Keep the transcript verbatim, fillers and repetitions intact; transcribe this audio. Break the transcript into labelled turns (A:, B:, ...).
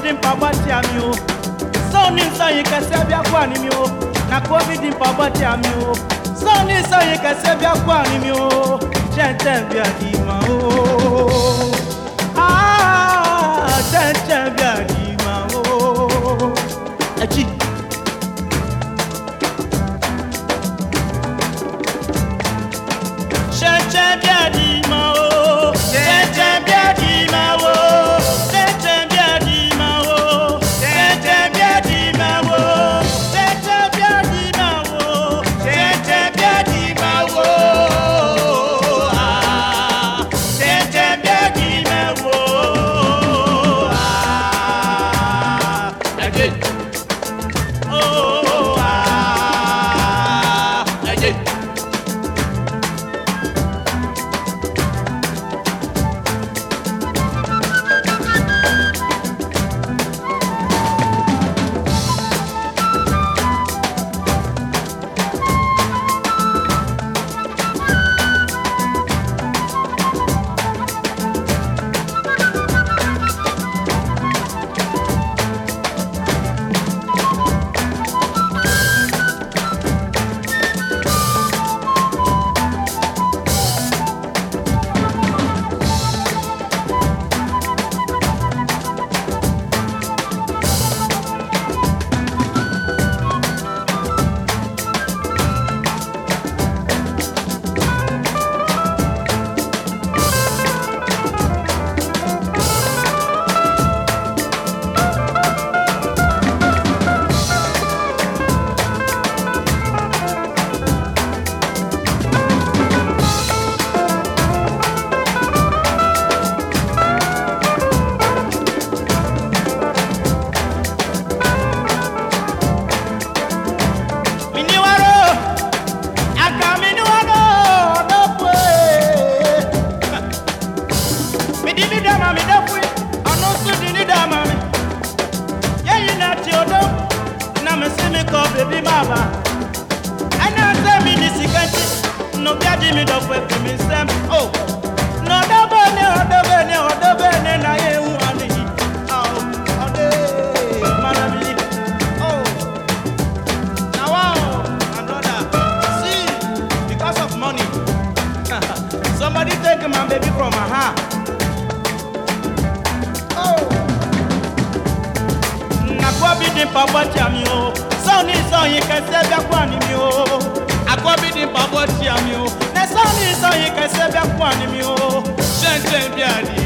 A: di mpabati amio. So ni so yi kase bia kwa ni mi o. Na ko bi di mpabati amio. So ni so yi kase bia kwa ni mi o. Tenten bia di ma o. Ah, tenten bia di ma o. Achi. Tenten bia di ma o. Tenten bia di ma o. Baby mama, I know say me this secret. No biaji me do for me sem. Oh, no do bene, o do bene, o do bene na ye uani. Oh, ode, manabi. Oh, now wow, another. See, because of money, somebody take my baby from my heart. Oh, na kwa bidi papa chami o. Soni so yi kase bia kwa ni mi o. Akwabi di pabo ti ami o. Na soni so yi kase bia kwa ni mi o. Shente bia di